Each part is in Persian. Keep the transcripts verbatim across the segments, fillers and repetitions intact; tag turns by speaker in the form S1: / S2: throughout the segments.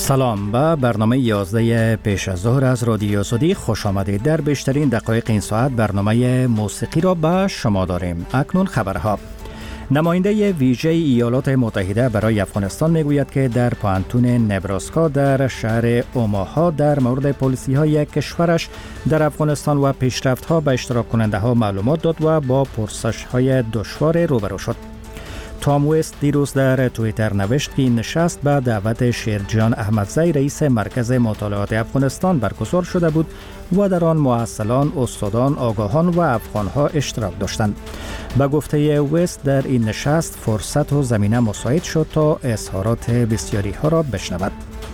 S1: سلام، به برنامه یازده پیش از ظهر از رادیو صدیق خوش آمدید. در بیشترین دقایق این ساعت برنامه موسیقی را به شما داریم. اکنون خبرها. نماینده ویژه ایالات متحده برای افغانستان میگوید که در پوهنتون نبراسکا در شهر اوماها در مورد پالیسی های کشورش در افغانستان و پیشرفت ها به اشتراک کننده ها معلومات داد و با پرسش های دشوار روبرو شد. تام وست دیروز در توییتر نوشت که این نشست به دعوت شیرجان احمدزی رئیس مرکز مطالعات افغانستان برگزار شده بود و در آن مؤصلان، استادان، آگاهان و افغانها اشتراک داشتند. به گفته وست در این نشست فرصت و زمینه مساعد شد تا اظهارات بسیاری ها را بشنود.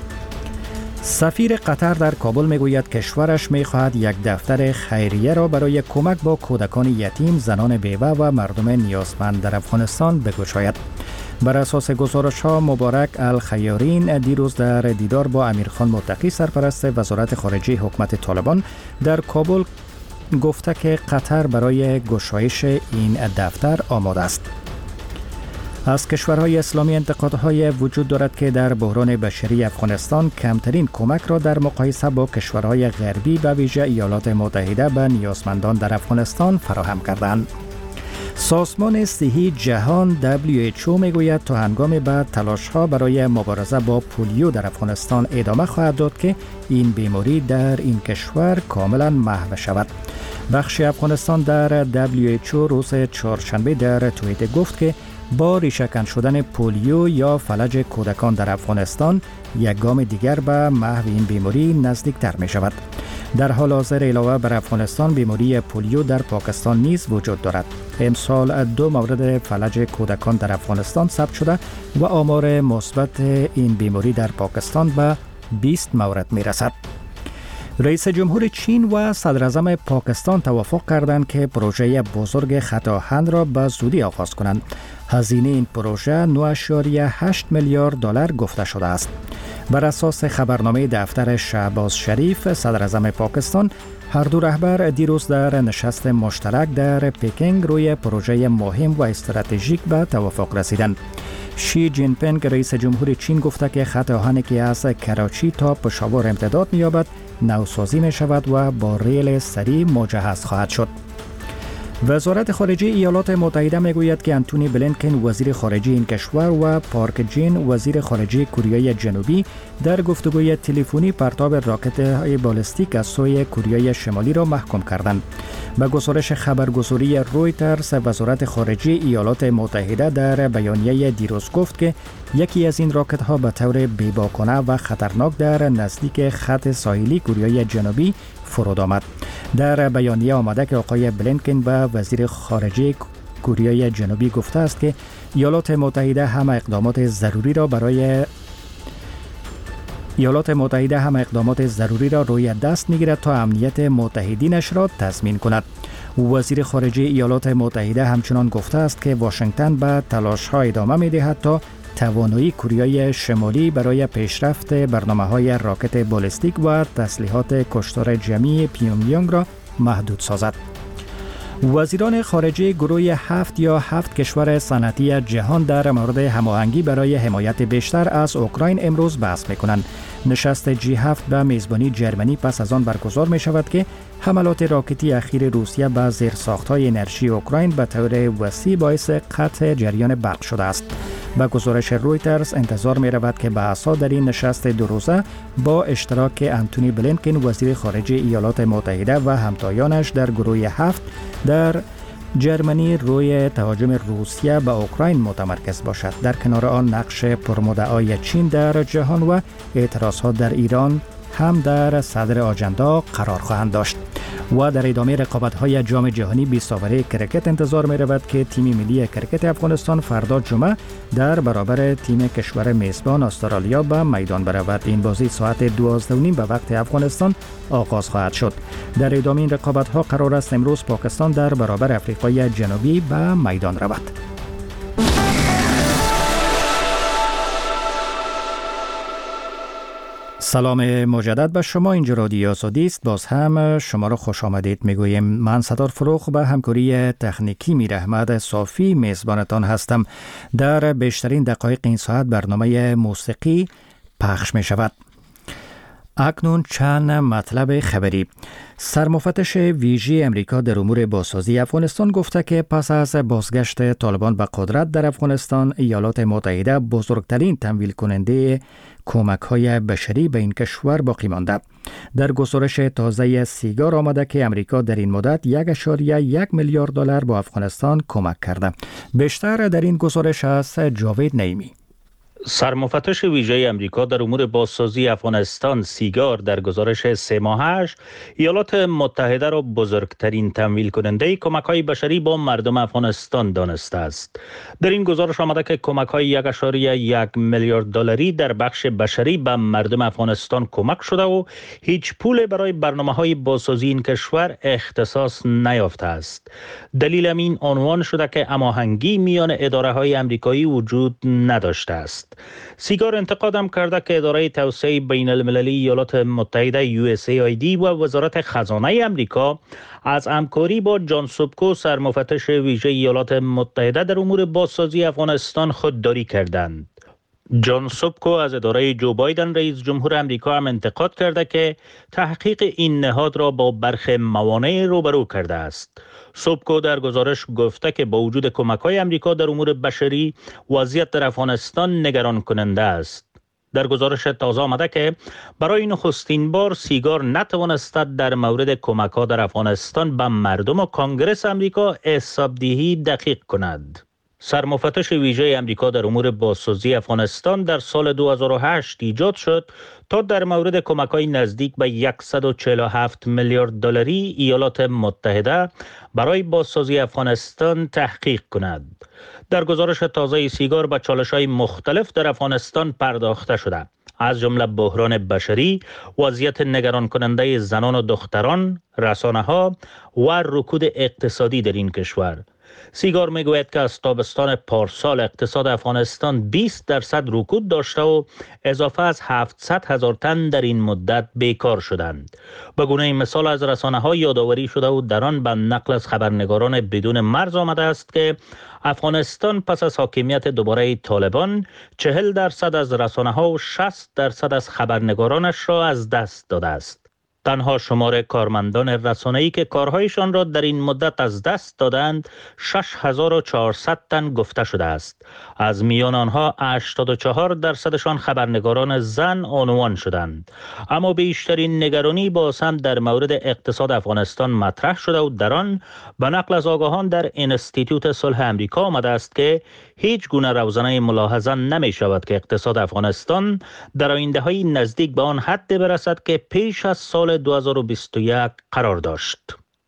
S1: سفیر قطر در کابل میگوید کشورش میخواهد یک دفتر خیریه را برای کمک با کودکان یتیم، زنان بیوه و مردم نیازمند در افغانستان بگشاید. بر اساس گزارش ها مبارک الخیارین دیروز در دیدار با امیرخان متقی سرپرست وزارت خارجه حکومت طالبان در کابل گفته که قطر برای گشایش این دفتر آماده است. از کشورهای اسلامی انتقادهای وجود دارد که در بحران بشری افغانستان کمترین کمک را در مقایسه با کشورهای غربی به ویژه ایالات متحده به نیازمندان در افغانستان فراهم کردند. سازمان صحی جهان دبلیو اچ او میگوید تا هنگام بعد تلاش‌ها برای مبارزه با پولیو در افغانستان ادامه خواهد داد که این بیماری در این کشور کاملا محو شود. بخش افغانستان در دبلیو اچ او روز چهارشنبه در توییت گفت که با ریشه‌کن شدن پولیو یا فلج کودکان در افغانستان یک گام دیگر به محو این بیماری نزدیکتر می شود. در حال حاضر علاوه بر افغانستان بیماری پولیو در پاکستان نیز وجود دارد. امسال دو مورد فلج کودکان در افغانستان ثبت شده و آمار مثبت این بیماری در پاکستان به بیست مورد می رسد. رئیس جمهور چین و صدر اعظم پاکستان توافق کردند که پروژه بزرگ خط آهن را به زودی آغاز کنند. هزینه این پروژه نه ممیز هشت میلیارد دلار گفته شده است. بر اساس خبرنامه دفتر شهباز شریف صدر اعظم پاکستان، هر دو رهبر دیروز در نشست مشترک در پکینگ روی پروژه مهم و استراتژیک به توافق رسیدند. شی جین پینگ رئیس جمهور چین گفته که خط آهنی که از کراچی تا پشاور امتداد می‌یابد نوسازی می شود و با ریل سریع مجهز خواهد شد. وزارت خارجه ایالات متحده می گوید که انتونی بلینکن وزیر خارجه این کشور و پارک جین وزیر خارجه کره جنوبی در گفتگوی تلفنی پرتاب راکت بالستیک از سوی کره شمالی را محکوم کردند. به گزارش خبرگزاری رویترز، وزارت خارجه ایالات متحده در بیانیه دیروز گفت که یکی از این راکت ها به طور بی‌باکنه و خطرناک در نزدیک خط ساحلی کره جنوبی فرود آمد. در بیانیه آمده که آقای بلینکن به وزیر خارجه کره جنوبی گفته است که ایالات متحده همه اقدامات ضروری را برای ایالات متحده هم اقدامات ضروری را روی دست می‌گیرد تا امنیت متحدینش را تضمین کند. وزیر خارجه ایالات متحده همچنان گفته است که واشنگتن به تلاش‌ها ادامه می‌دهد تا توانایی کره شمالی برای پیشرفت برنامه‌های راکت بالستیک و تسلیحات کشتار جمعی پیونگیانگ را محدود سازد. وزیران خارجه گروه هفت یا هفت کشور صنعتی جهان در مورد هماهنگی برای حمایت بیشتر از اوکراین امروز بحث می‌کنند. نشست جی هفت به میزبانی جرمنی پس از آن برگزار می شود که حملات راکتی اخیر روسیه به زیرساخت‌های انرژی اوکراین به طور وسیع باعث قطع جریان برق شده است. با گزارش رویترز انتظار می رود که بحث‌ها در این نشست دو روزه با اشتراک انتونی بلینکن وزیر خارجه ایالات متحده و همتایانش در گروه هفت در جرمنی روی تهاجم روسیه به اوکراین متمرکز باشد. در کنار آن نقش پرمدعای چین در جهان و اعتراضات در ایران هم در صدر آجندا قرار خواهند داشت. و در ادامه رقابت‌های جام جهانی بیست اوره کرکت انتظار می‌رود که تیم ملی کرکت افغانستان فردا جمعه در برابر تیم کشور میزبان استرالیا به میدان برود. این بازی ساعت دوازده و نیم به وقت افغانستان آغاز خواهد شد. در ادامه این رقابت‌ها قرار است امروز پاکستان در برابر آفریقای جنوبی به میدان رود. سلام مجدد به شما. اینجا رادیو صدیق است. باز هم شما را خوش آمدید میگوییم. من ستار فروغ به همکاری تکنیکی میر احمد صافی میزبانتان هستم. در بیشترین دقایق این ساعت برنامه موسیقی پخش می شود. اکنون چند مطلب خبری. سرمفتش ویژه امریکا در امور بازسازی افغانستان گفته که پس از بازگشت طالبان به قدرت در افغانستان، ایالات متحده بزرگترین تمویل کننده کمک های بشری به این کشور باقی مانده. در گزارش تازه سیگار آمده که امریکا در این مدت یک اشاریه یک میلیارد دلار به افغانستان کمک کرده. بیشتر در این گزارش از جاوید نعیمی.
S2: سرمفتش ویژه امریکا در امور بازسازی افغانستان سیگار در گزارش سه ماهش ایالات متحده را بزرگترین تمویل کننده کمک‌های بشری با مردم افغانستان دانسته است. در این گزارش آمده که کمک‌های یک اشاریه یک میلیارد دلاری در بخش بشری به مردم افغانستان کمک شده و هیچ پول برای برنامه‌های بازسازی این کشور اختصاص نیافته است. دلیل این عنوان شده که هماهنگی میان اداره‌های آمریکایی وجود نداشته است. سیگار انتقادم کرده که اداره توسعه بین المللی ایالات متحده یو اس ای آی دی و وزارت خزانه امریکا از همکاری با جان سوبکو سرمفتش ویژه ایالات متحده در امور بازسازی افغانستان خودداری کردند. جان سوبکو از اداره جو بایدن رئیس جمهور امریکا هم انتقاد کرده که تحقیق این نهاد را با برخی موانع روبرو کرده است. سوبکو در گزارش گفته که با وجود کمک‌های امریکا در امور بشری، وضعیت در افغانستان نگران کننده است. در گزارش تازه آمده که برای نخستین بار سیگار نتوانست در مورد کمک‌ها در افغانستان به مردم و کانگرس امریکا حسابدهی دقیق کند. سرمفتش ویژه امریکا در امور بازسازی افغانستان در سال دو هزار و هشت ایجاد شد تا در مورد کمک‌های نزدیک به صد و چهل و هفت میلیارد دلاری ایالات متحده برای بازسازی افغانستان تحقیق کند. در گزارش تازه سیگار به چالش‌های مختلف در افغانستان پرداخته شده، از جمله بحران بشری، وضعیت نگران کننده زنان و دختران، رسانه‌ها و رکود اقتصادی در این کشور. سیگار میگوید که از تابستان پارسال اقتصاد افغانستان بیست درصد رکود داشته و اضافه از هفتصد هزار تن در این مدت بیکار شدند. به گونه مثال از رسانه‌ها یادآوری شده و در آن به نقل از خبرنگاران بدون مرز آمده است که افغانستان پس از حاکمیت دوباره طالبان چهل درصد از رسانه‌ها و شصت درصد از خبرنگارانش را از دست داده است. تنها شمار کارمندان رسانه‌ای که کارهایشان را در این مدت از دست دادند شش هزار و چهارصد تن گفته شده است. از میان آنها هشتاد و چهار درصدشان خبرنگاران زن عنوان شدند. اما بیشترین نگرانی باز هم در مورد اقتصاد افغانستان مطرح شده و در آن به نقل از آگاهان در انستیتوت صلح امریکا آمده است که هیچ گونه روزنه ملاحظه نمی شود که اقتصاد افغانستان در آینده‌های نزدیک به آن حد برسد که پیش از سال دو هزار و بیست و یک قرار داشت.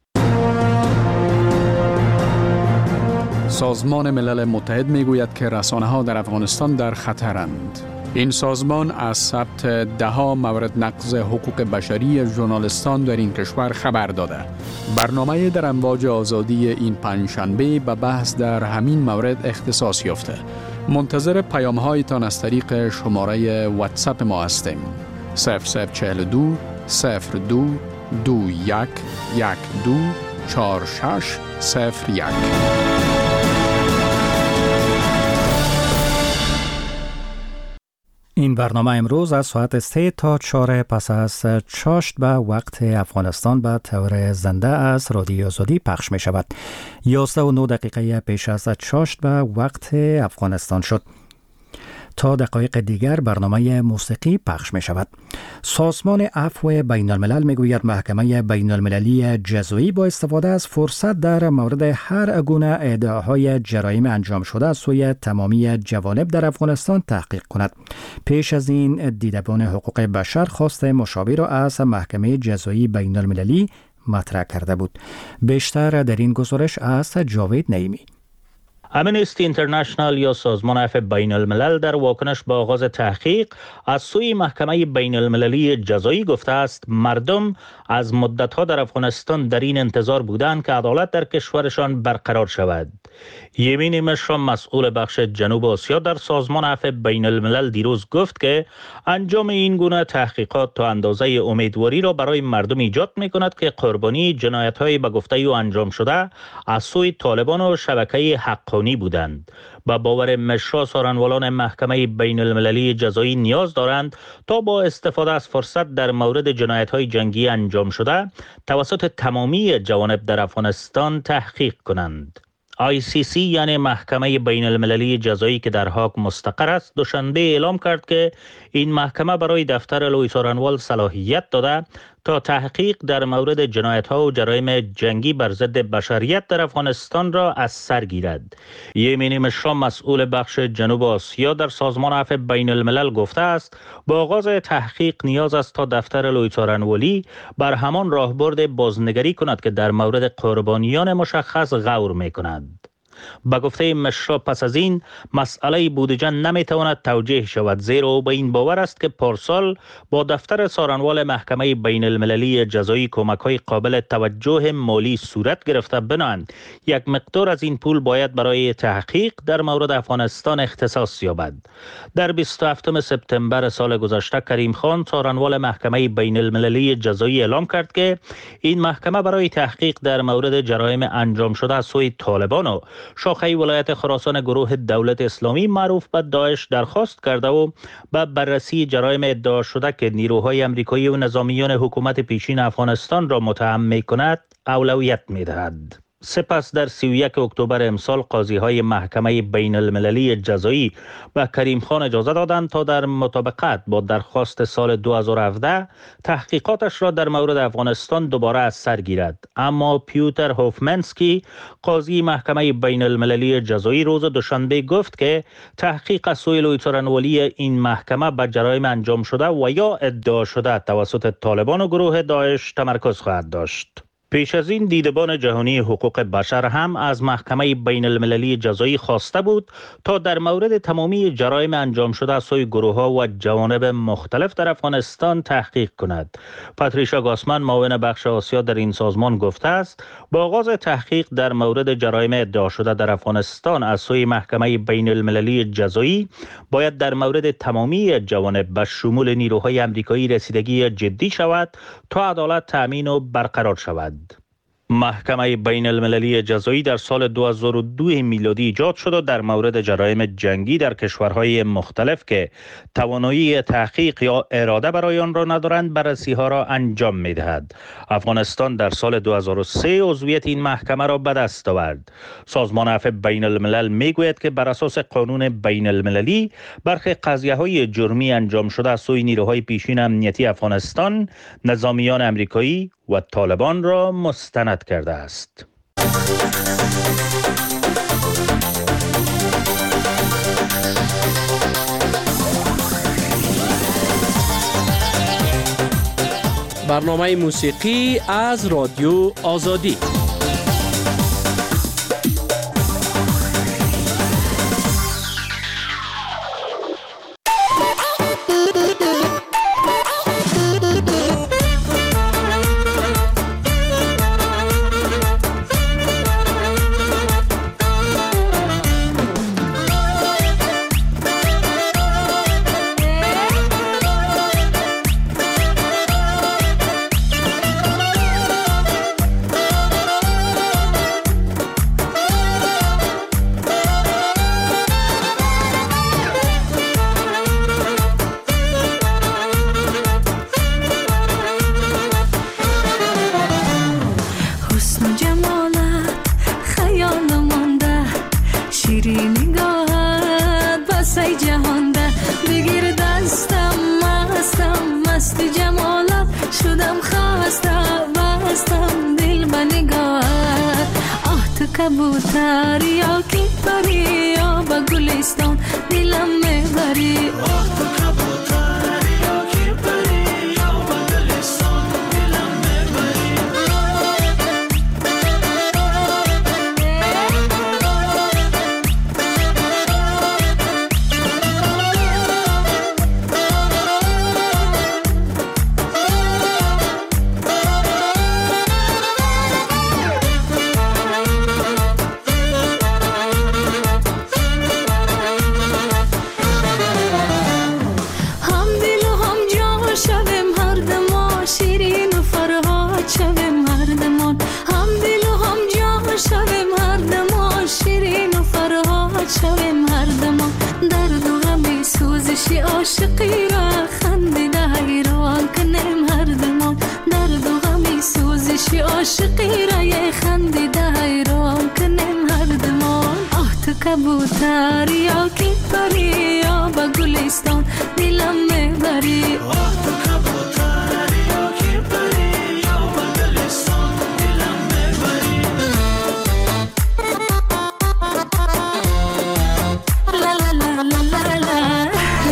S3: سازمان ملل متحد میگوید که رسانه‌ها در افغانستان در خطرند. این سازمان از ثبت ده‌ها مورد نقض حقوق بشری ژورنالیستان در این کشور خبر داده. برنامه در امواج آزادی این پنجشنبه به بحث در همین مورد اختصاص یافته. منتظر پیام‌هایتان از طریق شماره واتساپ ما هستیم. صفر صفر چهل و دو صفر دو دو یک یک دو چهار شش صفر یک.
S1: این برنامه امروز از ساعت سه تا چهار پس از چاشت به وقت افغانستان به طور زنده از رادیو آزادی پخش می شود. یازده و نه دقیقه پیش از چاشت به وقت افغانستان شد. تا دقایق دیگر برنامه موسیقی پخش می شود. سازمان عفو بین الملل می گوید محکمه بین المللی جزایی با استفاده از فرصت در مورد هر گونه ادعاهای جرایم انجام شده از سوی تمامی جوانب در افغانستان تحقیق کند. پیش از این دیدبان حقوق بشر خواست مشابه را از محکمه جزایی بین المللی مطرح کرده بود. بیشتر در این گزارش از جاوید نعیمی.
S2: امنستی اینترنشنال یا سازمان عفو بین الملل در واکنش به آغاز تحقیق از سوی محکمه بین المللی جزایی گفته است مردم از مدتها در افغانستان در این انتظار بودند که عدالت در کشورشان برقرار شود. یمین مشرا مسئول بخش جنوب آسیا در سازمان عفو بین الملل دیروز گفت که انجام این گونه تحقیقات تا اندازه امیدواری را برای مردم ایجاد می کند که قربانی جنایت‌های به گفته او انجام شده از سوی طالبان و شبکه حقانی بودند. با باور مشرا سارنوالان محکمه بین المللی جزایی نیاز دارند تا با استفاده از فرصت در مورد جنایت‌های جنگی انجام شده توسط تمامی جوانب در افغانستان تحقیق کنند. آی سی سی یعنی محکمه بین المللی جزایی که در هاگ مستقر است دوشنبه اعلام کرد که این محکمه برای دفتر لوی سارنوال صلاحیت داده تا تحقیق در مورد جنایت‌ها و جرایم جنگی بر ضد بشریت در افغانستان را از سر گیرد. یمین مشرا مسئول بخش جنوب آسیا در سازمان عفو بین الملل گفته است با آغاز تحقیق نیاز است تا دفتر لوی سارنوالی بر همان راهبرد بازنگری کند که در مورد قربانیان مشخص غور می‌کند. با گفته مشرا پس از این مسئله بودجه نمیتواند توجیه شود، زیرا او به این باور است که پارسال با دفتر سارنوال محکمه بین المللی جزایی کمک‌های قابل توجه مالی صورت گرفته بنابراین یک مقدار از این پول باید برای تحقیق در مورد افغانستان اختصاص یابد. در بیست و هفتم سپتامبر سال گذشته کریم خان سارنوال محکمه بین المللی جزایی اعلام کرد که این محکمه برای تحقیق در مورد جرایم انجام شده از سوی طالبان و شاخه ولایت خراسان گروه دولت اسلامی معروف به داعش درخواست کرده و به بررسی جرایم ادعا شده که نیروهای امریکایی و نظامیان حکومت پیشین افغانستان را متهم می کند اولویت می دهد. سپس در سی و یک اکتبر امسال قاضی های محکمه بین المللی جزایی به کریم خان اجازه دادند تا در مطابقت با درخواست سال دو هزار و هفده تحقیقاتش را در مورد افغانستان دوباره از سر گیرد. اما پیوتر هوفمنسکی قاضی محکمه بین المللی جزایی روز دوشنبه گفت که تحقیق از سوی لوی سارنوالی این محکمه به جرایم انجام شده و یا ادعا شده توسط طالبان و گروه داعش تمرکز خواهد داشت. پیش از این دیدبان جهانی حقوق بشر هم از محکمه بین المللی جزایی خواسته بود تا در مورد تمامی جرایم انجام شده از سوی گروه‌ها و جوانب مختلف در افغانستان تحقیق کند. پاتریشا گاسمن معاون بخش آسیا در این سازمان گفته است با آغاز تحقیق در مورد جرایم ادعا شده در افغانستان از سوی محکمه بین المللی جزایی باید در مورد تمامی جوانب به شمول نیروهای آمریکایی رسیدگی جدی شود تا عدالت تأمین و برقرار شود. محکمه بین المللی جزایی در سال دو هزار و دو میلادی ایجاد شد و در مورد جرایم جنگی در کشورهای مختلف که توانایی تحقیق یا اراده برای آن را ندارند بررسی ها را انجام می دهد. افغانستان در سال دو هزار و سه عضویت این محکمه را به دست آورد. سازمان عفو بین الملل می گوید که بر اساس قانون بین المللی برخی قضیه های جرمی انجام شده از سوی نیروهای پیشین امنیتی افغانستان نظامیان امریکایی و طالبان را مستند کرده است.
S4: برنامه موسیقی از رادیو آزادی.
S5: کبوتر یا کی پری یا با گلستان دلم میبری عاشقی را خندیده حیران کنیم هر دمان درد و غمی سوزش عاشقی را یه خندیده حیران کنیم هر دمان آه تو کبوتر یا کی پری یا با گلستان دلم میبری آه تو کبوتر یا کی پری یا با گلستان دلم میبری لا لا لا لا لا لا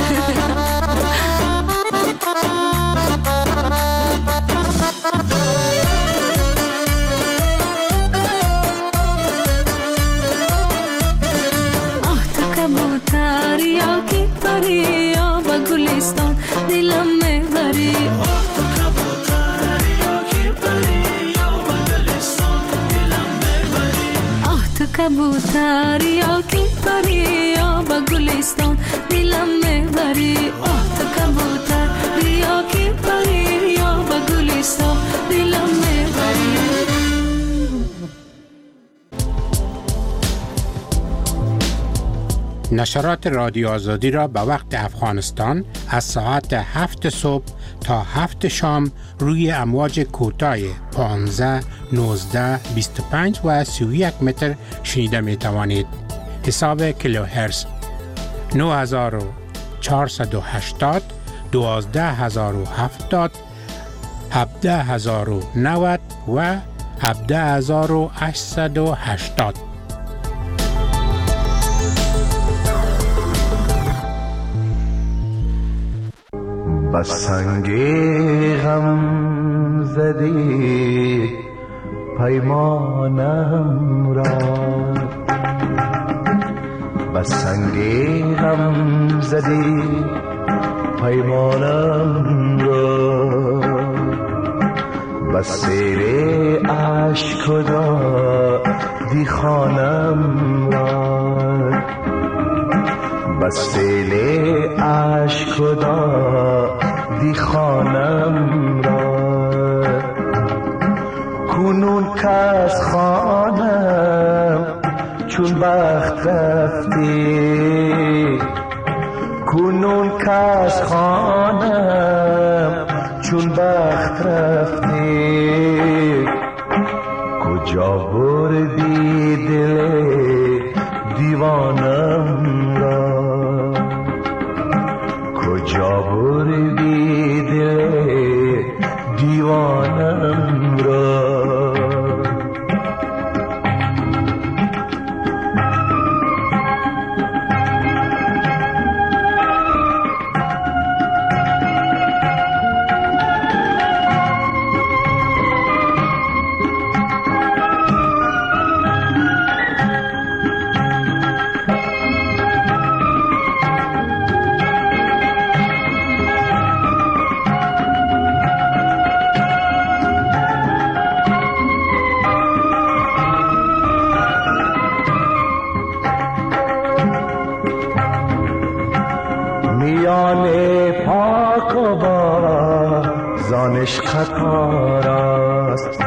S5: یا کی پری یا با گلستان دلم میبری آه تو کبوتر یا کی پری یا با گلستان دلم میبری آه تو کبوتر یا کی پری یا با گلستان دلم میبری آه تو کبوتر یا کی پری یا با گلستان دلم میبری
S6: نشرات رادیو آزادی را به وقت افغانستان از ساعت هفت صبح تا هفت شام روی امواج کوتاه پانزده، نوزده، بیست و پنج و سی و یک متر شنیده می توانید. حساب کیلوهرتز نه هزار و چهارصد و هشتاد، دوازده هزار و هفتاد، هفده هزار و نود و هفده هزار و هشتصد و هشتاد.
S7: بس سنگ غم زدی پیمانم را بس سنگ غم زدی پیمانم را بس سیر عشق دادی خانم را بس سیل عشق دادی خانم را کنون که از خانم چون بخت رفتی کنون که از خانم چون بخت رفتی کجا بردی دل دیوانم را کجا بردی دل دیوانم را خطار است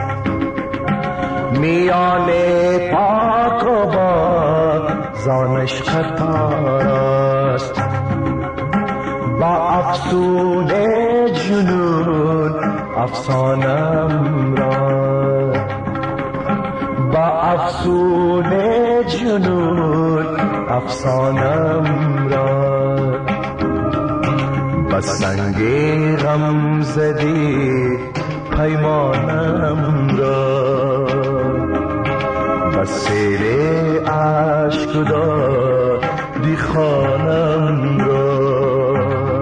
S7: میان پاک و با زانش خطار است با افسون جنون افسانم را با افسون جنون افسانم را بس سنگ غم زدی پیمانم را بس سیر عشق دادی خانم را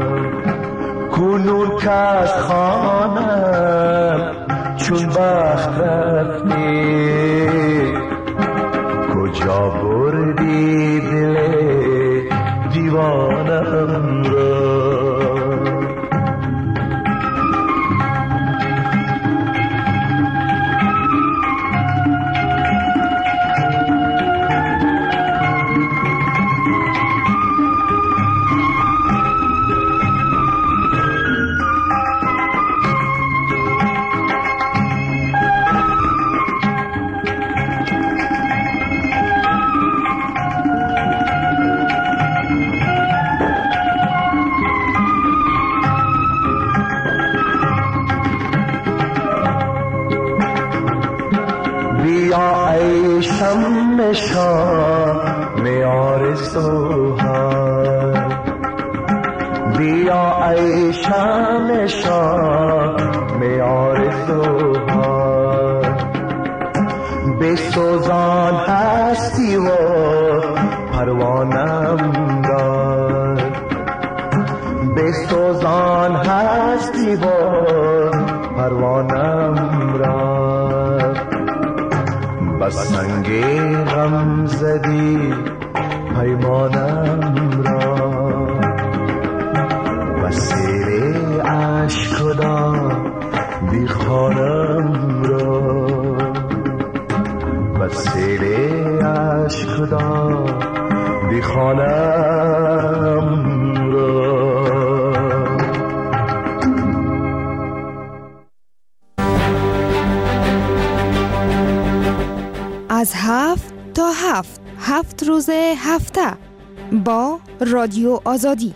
S7: کنون که از خانم چون بخت رفتی کجا بردی دل دیوانم را بیا ای شمع شام آرزوها، بیا ای شمع شام آرزوها، بسوزان هستی و پروانم را، بسوزان هستی و پروانم را، بس سنگ غم زدی پیمانم را، بس سیل عشق دا بی خانم را، بس سیل عشق دا بی خانم را.
S8: از هفت تا هفت هفت روز هفته با رادیو آزادی.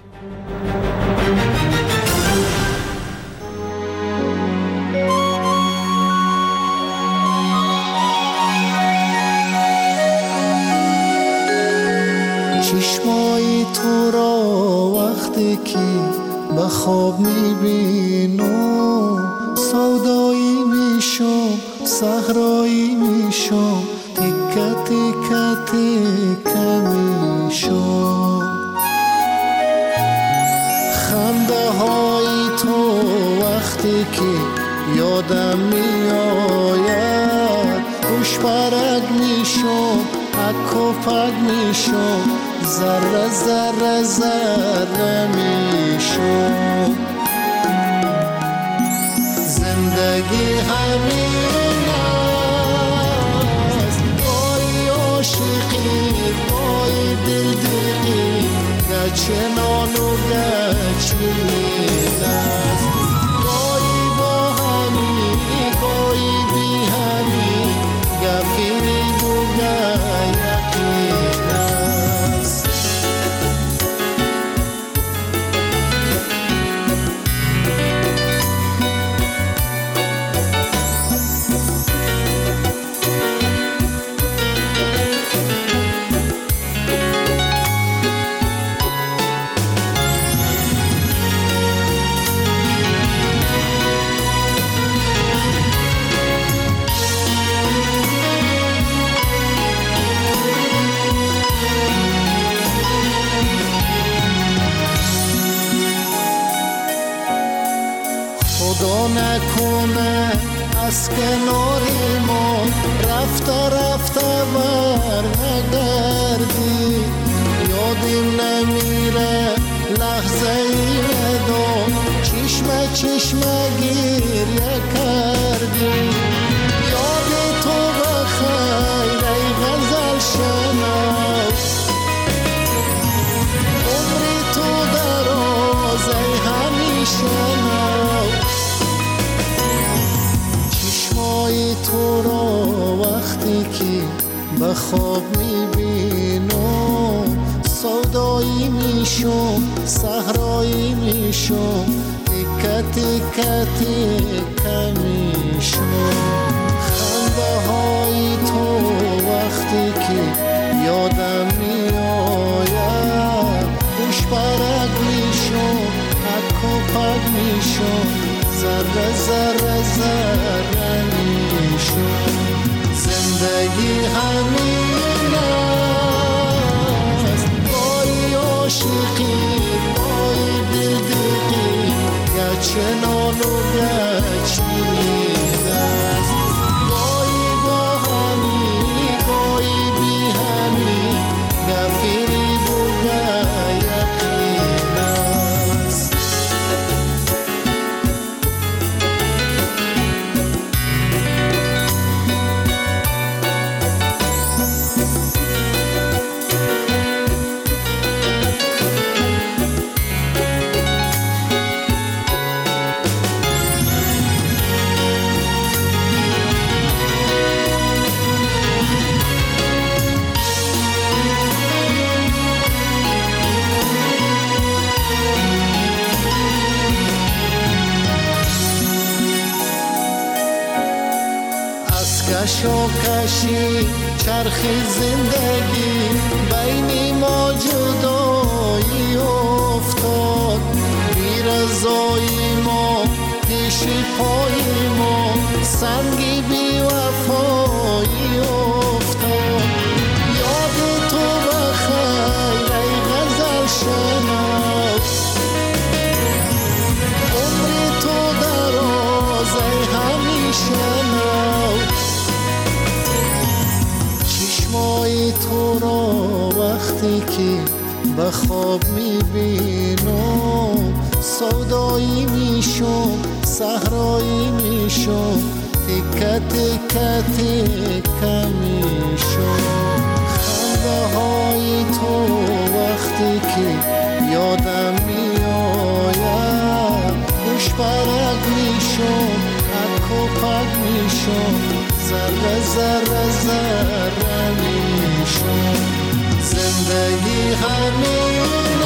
S9: چشمای تو را وقتی که به خواب میبینم، سودایی میشم صحرایی میشم، تکه تکه تکه میشم. خنده های تو وقتی که یادم میآید، خوش برگ میشم اک و پک میشم، ذره ذره ذره میشم. زندگی همین است، بای عاشقی بای دلدلی، گچه نان و گچین است، گاهی با همی گاهی بی همی، گفیری بوگه یقین است. خدا نکنه از کنار ما رفته رفته بر نگردی، یادیم نمیره لحظه ای ندام، چشمه چشمه گریه کردی. یاد تو بخیر ای غزل شناس، عمری تو دراز ای همیشه ناز. چشمای تو را وقتی که به خواب میبینم، سودایی میشم صحرایی میشم، تکه تکه تکه میشم. خنده های تو وقتی که یادم میآید، خوش برگ میشم اک و پک میشم، ذره ذره ذره میشم. زندگی همین است، بای عاشقی بای دلدلی، گچه نان و گچین است، گاهی با همی گاهی بی همی، گفیری بوگه یقین است. کشاکشی چرخ زندگی بین ما جدایی افتاد، بی رضای ما پیش پای ما سنگی بی وفایی افتاد. یاد تو بخیر ای غزل شناس، عمر تو دراز ای همیشه نو، چشمای تو را وقتی که به خواب میبینم سودایی میشم صحرایی میشم تکه تکه تکه میشم. خنده های تو وقتی که یادم میآید خوش برگ میشم پک و پک میشم ذره ذره ذره میشم. زندگی همین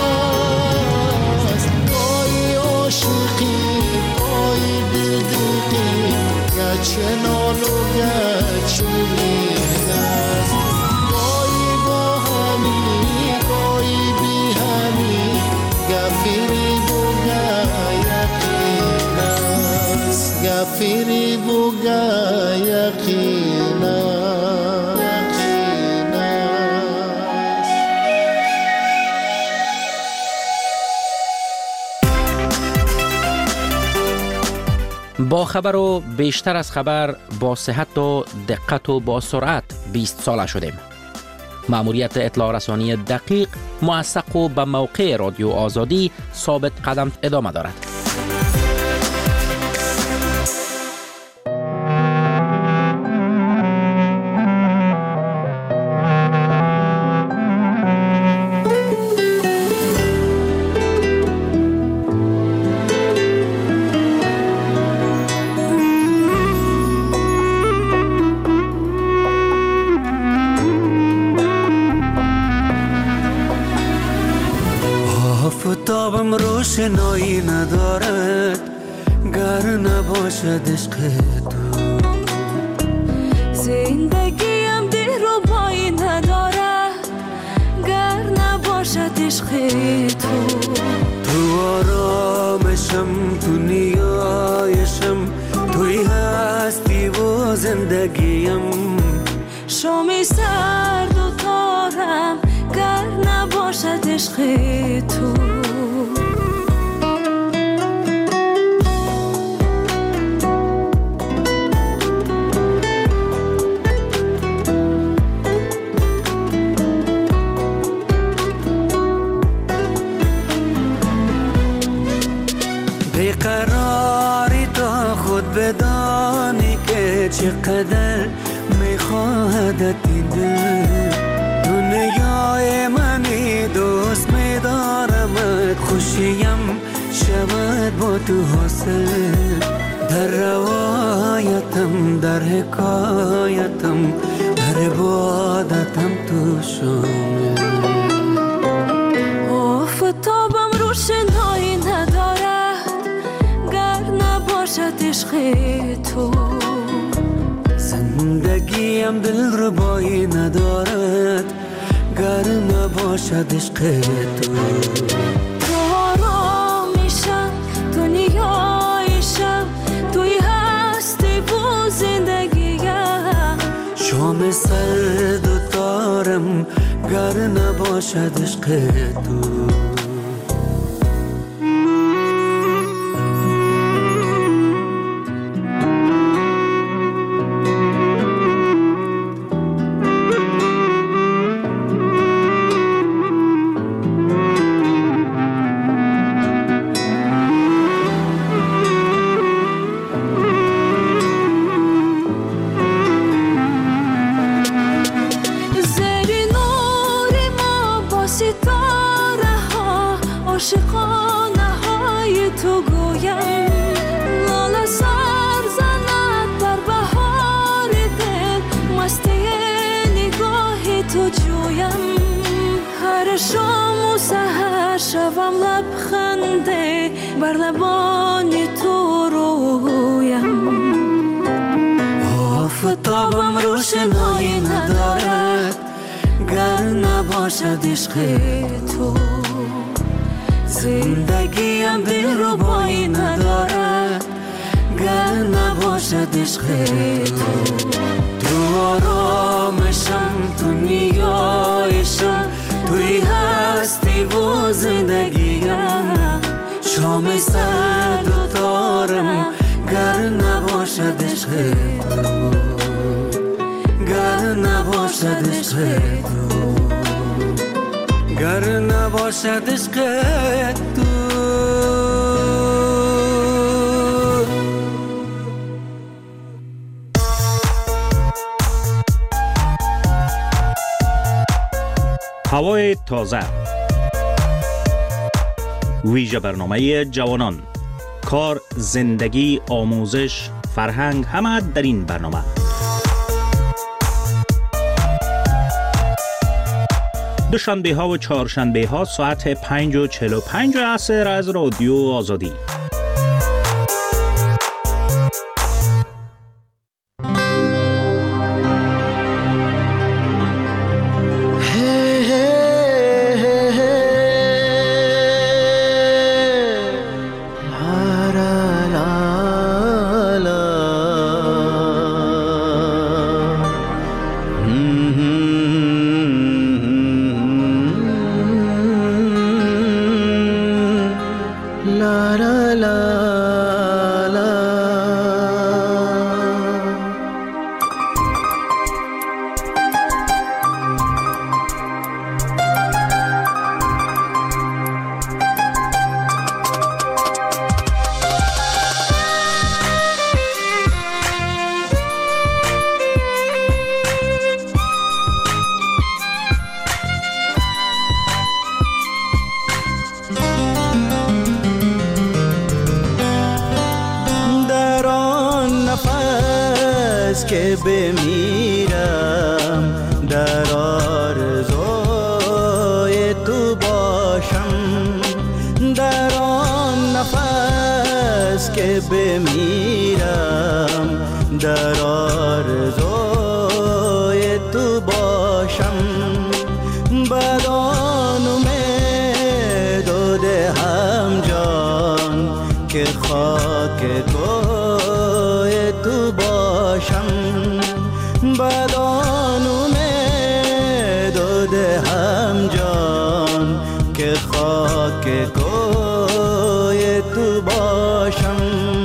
S9: است، گاهی عاشقی گاهی دلدقی، گرچه نال و گرچه رنگ است. گاهی با همی گاهی بی همی، گفیری بوگه یقین است، گفیری بوگه یقین است.
S4: با خبر و بیشتر از خبر، با صحت و دقت و با سرعت بیست ساله شدیم. مأموریت اطلاع رسانی دقیق، موثق و به موقع رادیو آزادی ثابت قدم ادامه دارد.
S10: آفتابم روشنایی ندارد گر نباشد عشق تو،
S5: زندگیم دل رو پایی ندارد گر نباشد عشق تو.
S10: تو آرامشم تو نیایشم توی هستی و زندگیم،
S5: شامی سرد و تارم گر نباشد عشق تو.
S10: بیقراری تا خود بدانی که چقدر میخواهدت این دل، دنیای منی دوست میدارمت، خوشیم شود با تو حاصل، در روایتم در حکایتم در عبادتم تو شامل.
S5: آفتابم روشنایی ندارد گر نباشد عشق تو،
S10: زندگیم دل ربایی ندارد گر نباشد عشق تو.
S5: تو آرامیشم دنیایشم توی هستی و زندگیم،
S10: شام سرد و تارم گر نباشد عشق تو.
S5: عاشقانه های تو گویم، لاله سر زند در بهار دل، مستی نگاه تو جویم، هر شام و سحر شوم لبخنده بر لبان تو رویم.
S10: آفتاب خوابم روشنایی ندارد گر نباشد عشق تو زندگیم دلربایی ندارد گر نباشد عشق تو تو آرامشم تو نیایشم توی هستی و زندگیم شام سرد و تارم گر نباشد عشق تو گر نباشد عشق تو گر نباشد عشق تو
S2: هوای تازه ویژه برنامه جوانان کار، زندگی، آموزش، فرهنگ همه در این برنامه. دوشنبه ها و چهارشنبه ها ساعت پنج و چهل و پنج عصر از رادیو آزادی.
S11: که بمیرم در آرزوی تو باشم در آن نفس که بمیرم در آرزوی تو باشم بدان امید و دهم جان که خاک کوی تو باشم بدان امید و دهم جان که خاک کوی تو باشم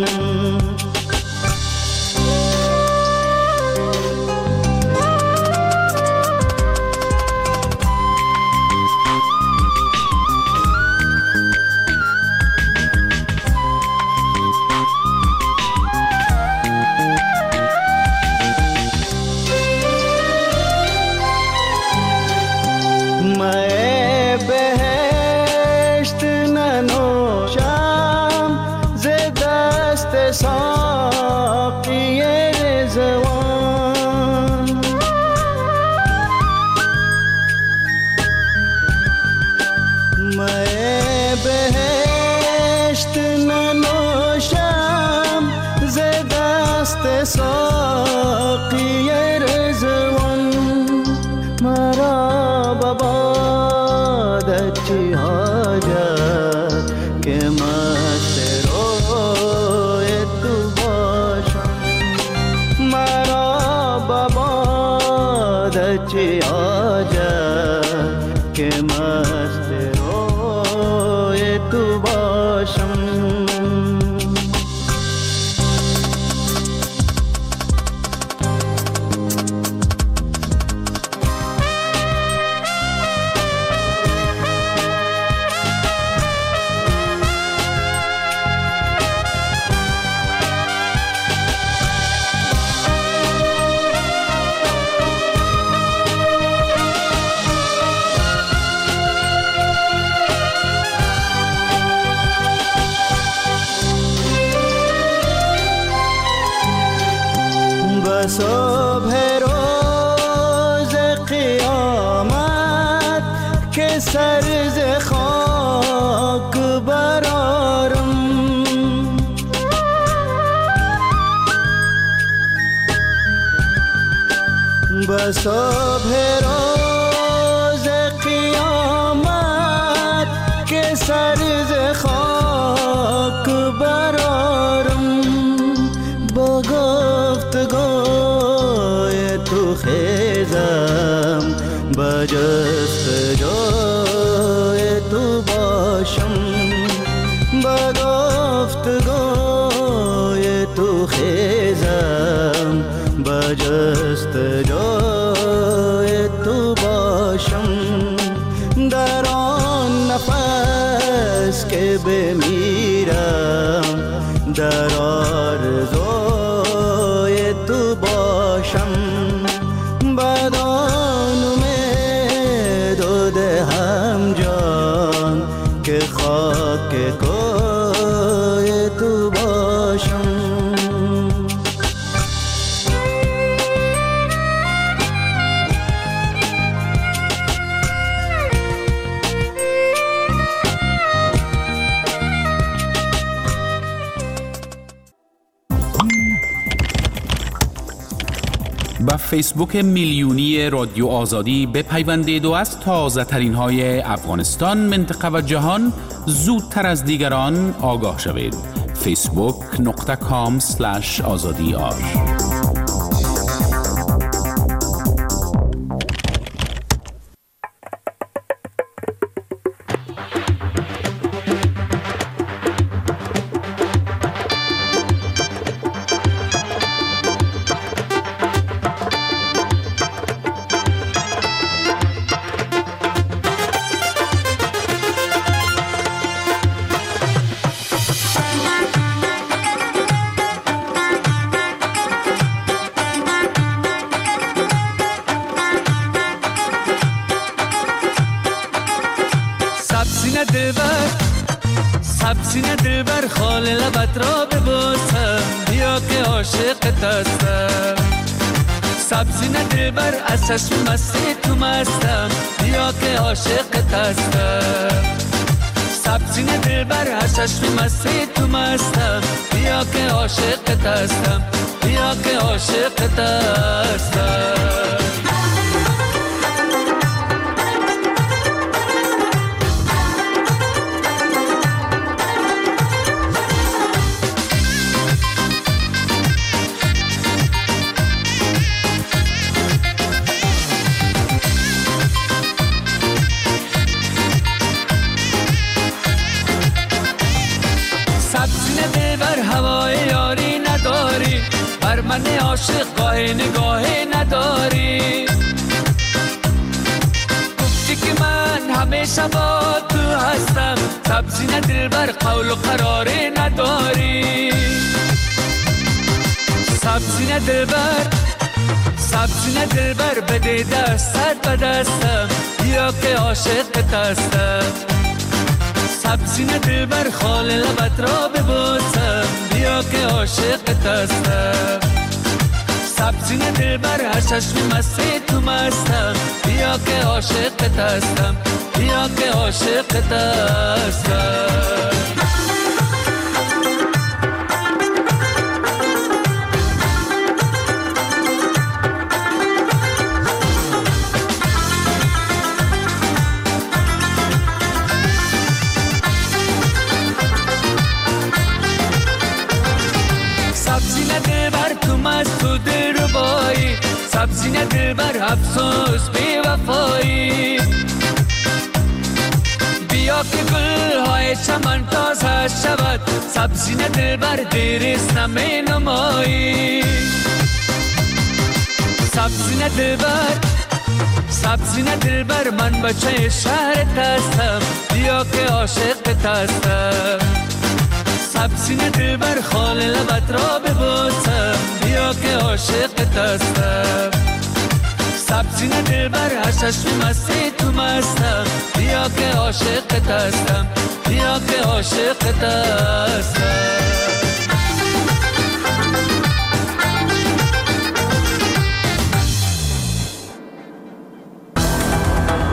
S11: صبح روز قیامت که سر ز خاک برارم به صبح روز قیامت که سر ز خاک برارم با گفتگوی تو خیزم با جستجوی تو باشم با گفتگوی تو خیزم با جستجوی تو باشم در آن نفس که بمیرم در آرزوی تو باشم بدان امید و دهم جان که خاک کوی تو باشم.
S12: با فیسبوک میلیونی رادیو آزادی بپیوندید و از تازه ترین های افغانستان، منطقه و جهان زودتر از دیگران آگاه شوید. فیسبوک نقطه کام سلش آزادی آر.
S10: سینه دلبر خال لبت را ببوسم بیا که عاشقت هستم سبزینه دلبر از چشم مستی تو مستم بیا که عاشقت هستم سبزینه دلبر از چشم مستی تو مستم بیا که عاشقت هستم بیا که عاشقت هستم. من عاشق گاه نگاه نداری گفتی که من همیشه با تو هستم سبزینه دلبر قول و قراره نداری سبزینه دلبر سبزینه دلبر بده دستت به دستم بیا که عاشقت هستم سبزینه دلبر خال لبت را ببوسم بیا که عاشقت هستم سبزینه دلبر هر چشم مستی تو مستم بیا که عاشقت هستم بیا که عاشقت هستم. سبزینه دلبر افسوس بی وفایی بیا که گل های چمن تازه شود سبزینه دلبر دیریست نمی نمایی سبزینه دلبر سبزینه دلبر من بچه شهرت هستم بیا که عاشقت هستم سبزینه دلبر خال لبت را ببوسم بیا که عاشقت هستم سبزینه دلبر هر چشم مستی تو مستم بیا که عاشقت هستم بیا که عاشقت هستم.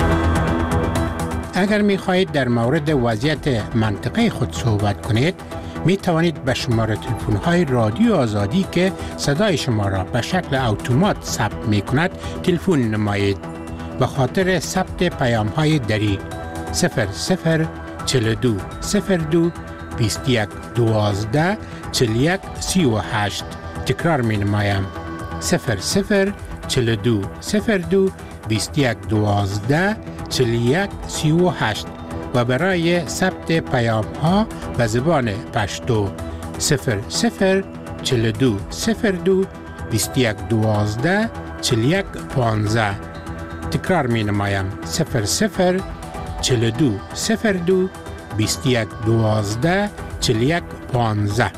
S6: اگر می خواهید در مورد وضعیت منطقه خود صحبت کنید می توانید به شماره تلفن های رادیو آزادی که صدای شما را به شکل اتومات ثبت می کند تلفن نمایید. به خاطر ثبت پیام های دری صفر صفر چهل و دو صفر دو بیست و یک دوازده چهل و یک سی و هشت. تکرار می نمایم صفر صفر چهل و دو صفر دو بیست و یک دوازده چهل و یک سی و هشت و برای ثبت پیام ها به زبان پشتو صفر صفر چهل و دو صفر دو بیست و یک دوازده چهل و یک پانزده. تکرار می نمایم صفر صفر چهل و دو صفر دو بیست و یک دوازده چهل و یک پانزده.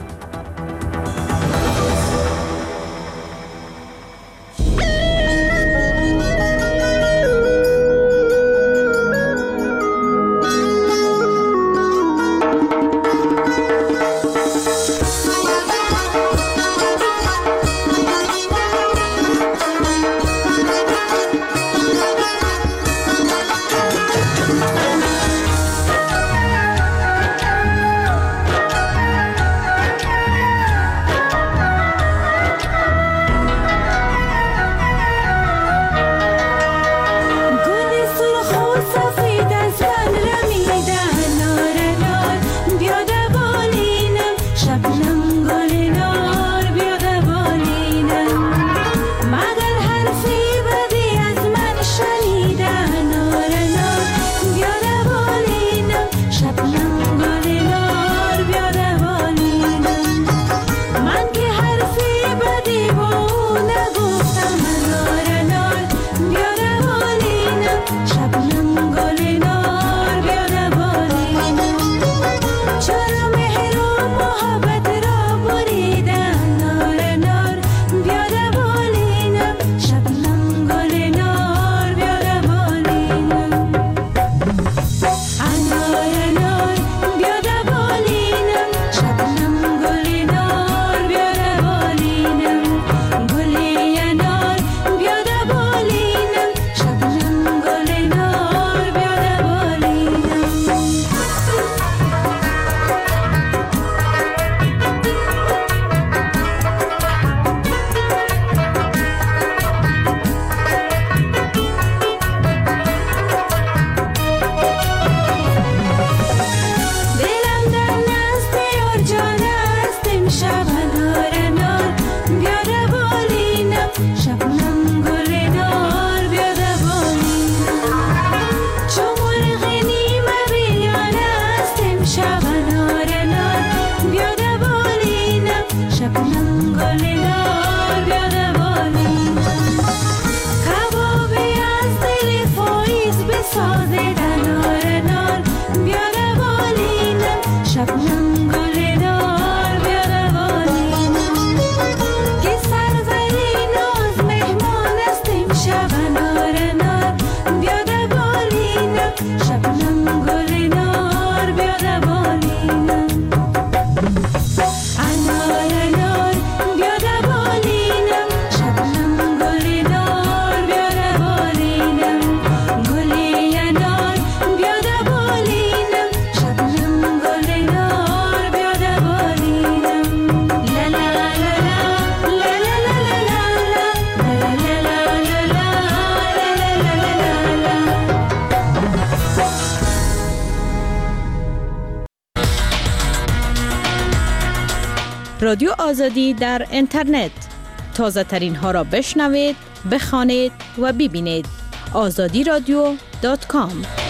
S13: رادیو آزادی در اینترنت تازه ترین ها را بشنوید، بخوانید و ببینید. آزادی رادیو دات کام.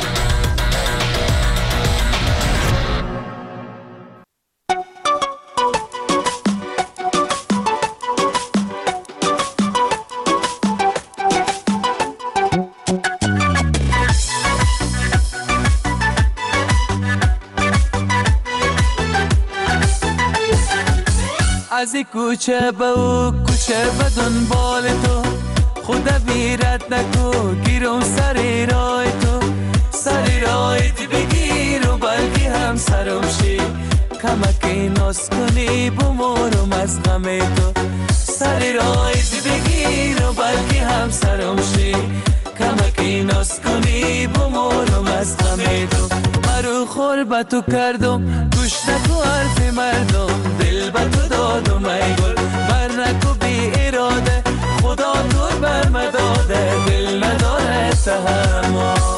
S10: از کوچه به او کوچه به دنبال تو، خدا بیرت نکو گیرم سر رای تو، سر رایت بگیر و بلکه هم سرم شی، کمکی ناز کنی بمورم از غم تو، سر رایت بگیر و بلکه هم سرم شی، کمکی ناز کنی بمورم از غم تو، مرو خور به تو کردم گوش نکو حرف مردم دل به تو دادم ای گل بر نکو بی اراده خدا تو بر مداده دل نداره تحمل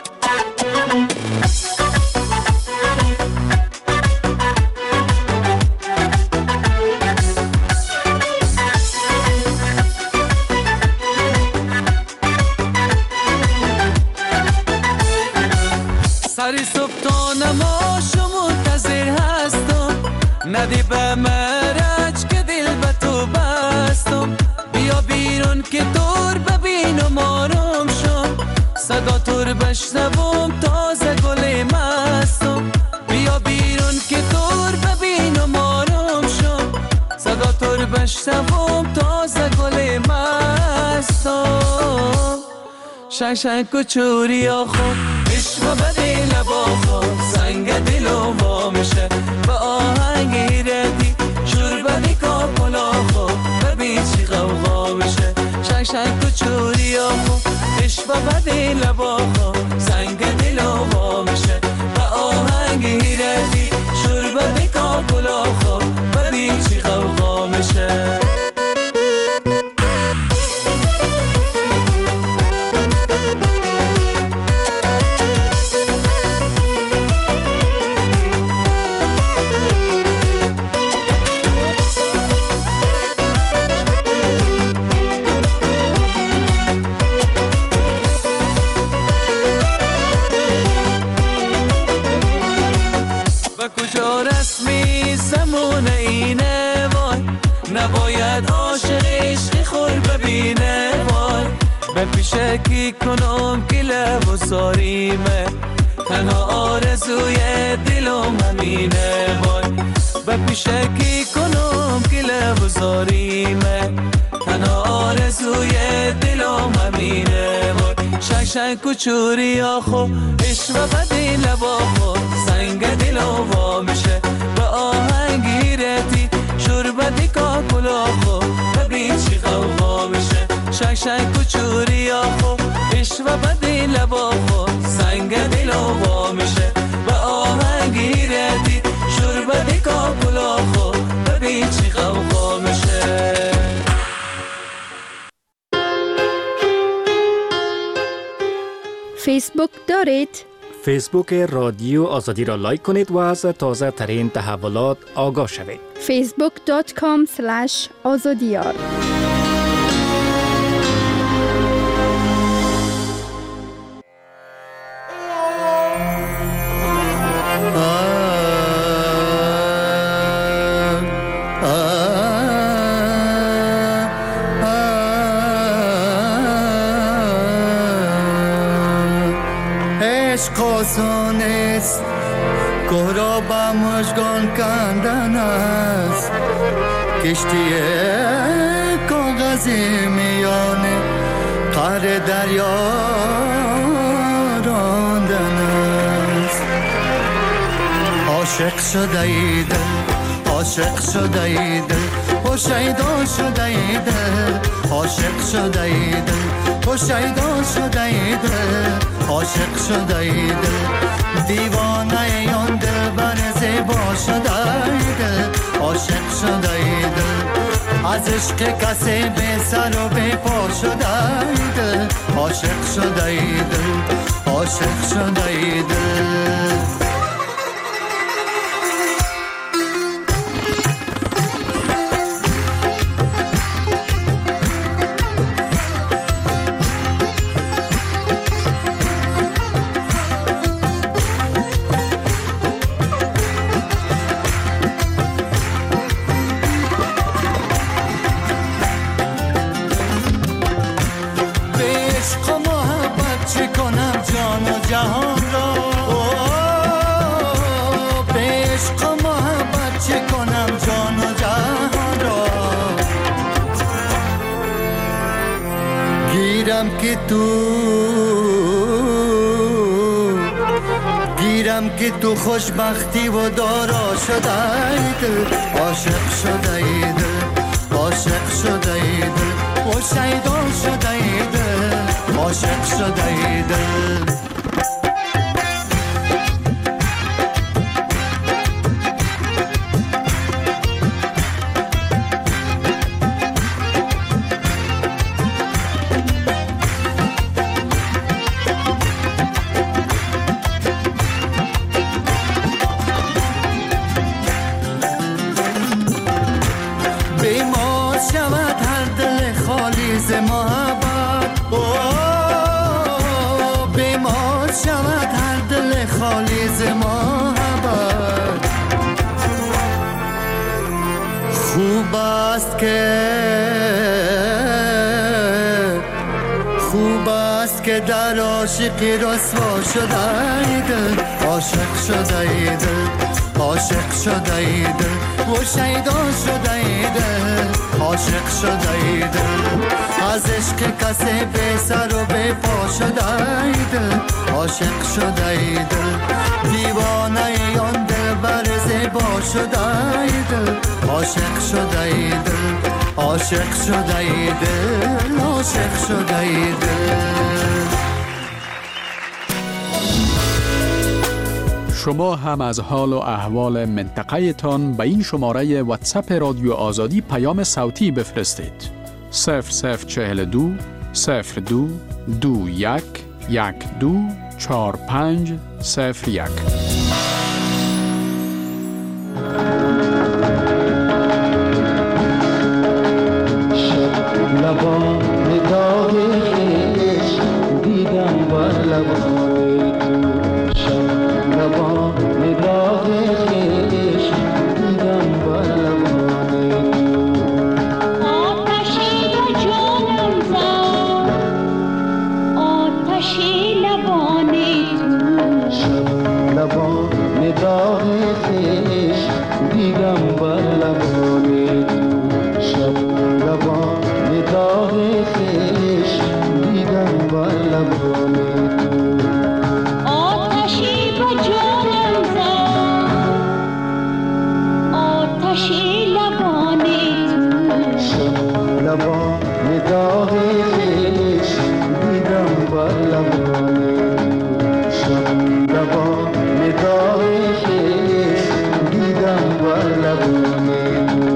S10: سری صبح تا نماشو منتظر هستم ندی به مرج که دل به تو بستم بیا بیرون که دور ببینم آرام شم صدا تور بشنوم تازه گل مستم بیا بیرون که دور ببینم آرام شم صدا تور بشنوم تازه گل مستم شنگ شنگ کچوری آخو عشق بده لبا خود سنگ دل و وا میشه با آهنگ ایردی شور بدی کاپلا خود ببین چی غوغا میشه شنگ شنگ کچوری آخو عشق بده لبا خود سنگ دل و وا میشه با آهنگ ایردی شور بدی کاپلا خود ببین چی غوغا میشه نباید عاشق عشق خور ببینه وای به پیشه کی کنم که لب و ساریمه تنها آرزوی دلم همینه وای به پیشه کی کنم که لب و ساریمه تنها آرزوی دلم همینه وای شنگ شنگ کچوری آخو عشق بدی لبا خو سنگ دلم وا میشه به آهنگی رتی شور بدی کاکلا خو ببین چی غوغا میشه شنگ شنگ کچوری آخو عشق بدی لبا خو سنگ دلم وا میشه به آهنگی رتی شور بدی کاکلا خو ببین چی غوغا میشه
S14: فیسبوک دارید؟
S1: فیسبوک رادیو آزادی را لایک کنید و از تازه ترین تحولات آگاه شوید.
S14: فیسبوک دات کام سلش آزادیار
S11: آسان است گهرا با مژگان کندن است کشتی کاغذی میانه قعر دریا راندن است عاشق شده ای دل عاشق شده ای دل هوشیدا شده ای دل عاشق شده ای دل هوشیدا شده ای دل عاشق شده ای دل دیوانه آن دل بر زیبا شده ای دل عاشق شده ای دل از عشق کسی به سر و به پا شده ای دل عاشق شده ای دل عاشق شده ای دل که تو گیرم که تو خوشبختی و دارا شده ای دل عاشق شده ای دل عاشق شده ای دل و شیدا شده ای دل عاشق شده ای دل است که خوب است که در عاشقی رسوا شده ای دل عاشق شده ای دل عاشق شده ای دل و شیدا شده ای دل عاشق شده ای دل از عشق کسی بی سر و بی پا شده ای دل عاشق شده ای دل دیوانه ای آن دل بر زیبا شده ای دل عاشق شده ای دل عاشق شده ای دل عاشق شده ای دل.
S3: شما هم از حال و احوال منطقه تان به این شماره واتساپ رادیو آزادی پیام صوتی بفرستید. صفر صفر چهل دو صفر دو دو یک یک دو چار پنج صفر یک.
S9: لبان داغ خیش دیدم بر لبان تو شب لبان داغ خیش دیدم بر لبان تو
S5: آتشی به جانم زد آتشی لبان تو
S9: شب لبان داغ خیش دیدم بر لبان تو شب لبان داغ خیش دیدم بر لبان تو
S5: آتشی به جانم زد آتشی لبان تو
S9: شب لبان داغ خیش دیدم بر لبان تو شب لبان داغ خیش دیدم بر لبان تو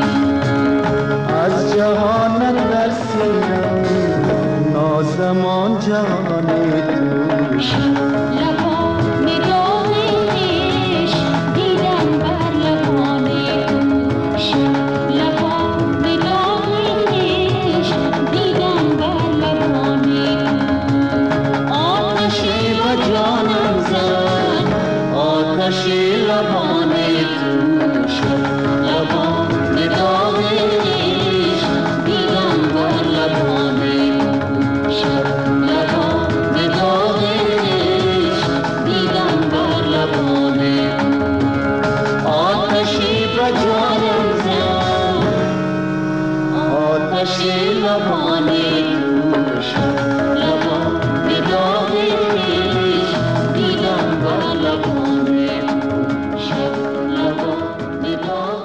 S9: زمان لبان تو شد لبان داغ عشق دیدم بر لبان تو شد لبان داغ عشق دیدم بر لبان تو آتشی به جانم زد آتشی لبان تو شد لبان داغ عشق دیدم بر لبان تو شد لبان داغ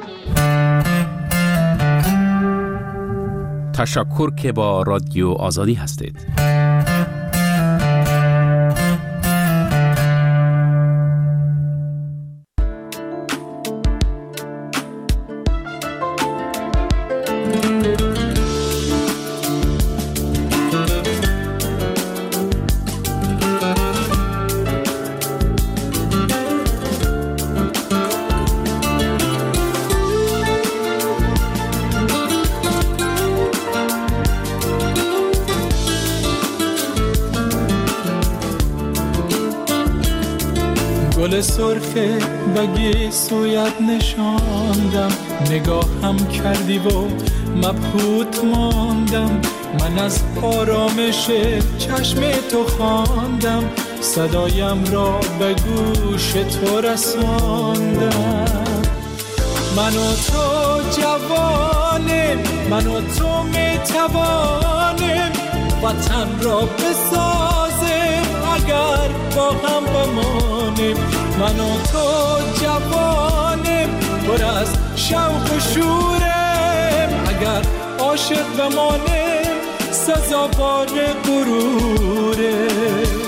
S12: تشکر که با رادیو آزادی هستید.
S15: گل سرخه بگی سویت نشاندم نگاهم کردی و مبهوت ماندم من از آرامش چشم تو خواندم صدایم را به گوش تو رساندم من و تو جوانیم من و تو میتوانیم وطن را بسازیم اگر با هم بمانیم من و تو جوانیم پر از شوق و شوریم اگر عاشق بمانیم سزاوار غروریم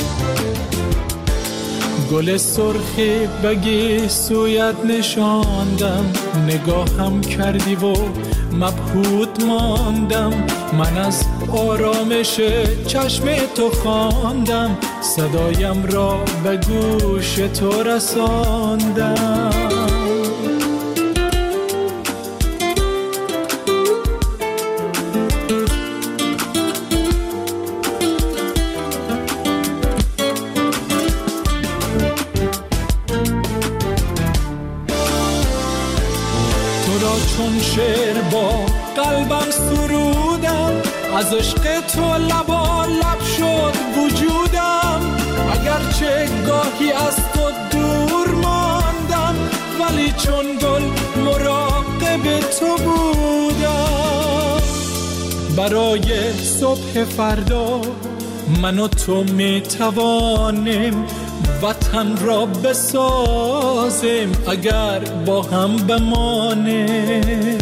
S15: گل سرخی بگی سویت نشاندم نگاهم کردی و مبهوت ماندم من از آرامش چشم تو خواندم صدایم را به گوش تو رساندم چون شعر با قلبم سرودم از عشق تو لبا لب شد وجودم اگرچه گاهی از تو دور ماندم ولی چون گل مراقب تو بودم برای صبح فردا من و تو می توانیم وطن را بسازیم اگر با هم بمانیم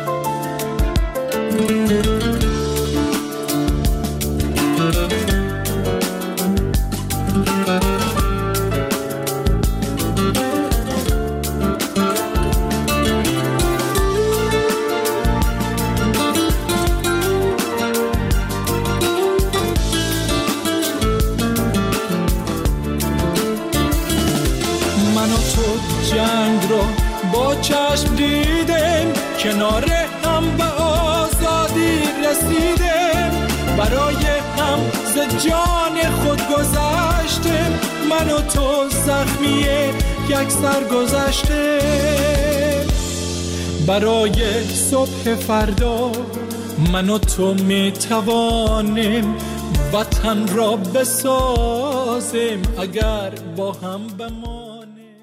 S15: جنگ رو با چشم دیدیم کنار هم به آزادی رسیدیم برای هم ز جان خود گذشتیم من و تو زخمی یک سر گذشتیم برای صبح فردا من و تو می توانیم وطن را بسازیم اگر با هم بمانیم